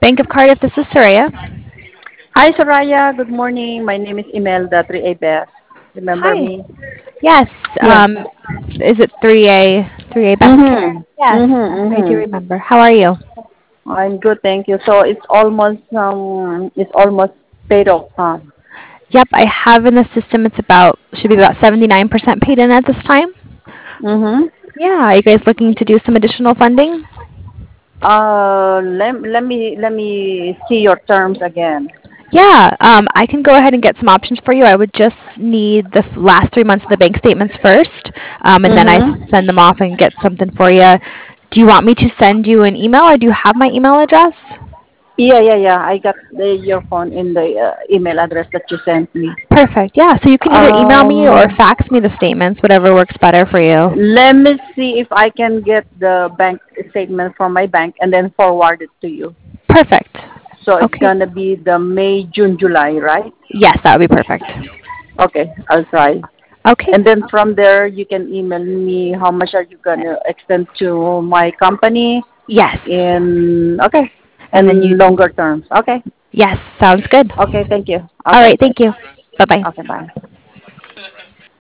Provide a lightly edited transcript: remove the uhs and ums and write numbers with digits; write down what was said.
Bank of Cardiff, this is Soraya. Hi, Soraya. Good morning. My name is Imelda 3A Best. Remember Hi. me? Yes. Yeah. Is it 3A Best Care? Mhm. Yes, Mhm. I do Mhm. remember. How are you? I'm good, thank you. So it's almost paid off, huh? Yep, I have in the system. It's about should be about 79% paid in at this time. Mhm. Yeah, are you guys looking to do some additional funding? Let me see your terms again. Yeah, I can go ahead and get some options for you. I would just need the last 3 months of the bank statements first, and then I Mhm. send them off and get something for you. Do you want me to send you an email, or do you have my email address? Yeah. I got your phone in the email address that you sent me. Perfect. Yeah, so you can either email me or Um, fax me the statements, whatever works better for you. Let me see if I can get the bank statement from my bank and then forward it to you. Perfect. So it's Okay. gonna be the May, June, July, right? Yes, that would be perfect. Okay, I'll try. Okay. And then from there, you can email me how much are you gonna extend to my company Yes. in okay, And then and longer terms. Okay, yes, sounds good. okay, thank you. All Okay, right, thank you. Bye bye. okay, bye.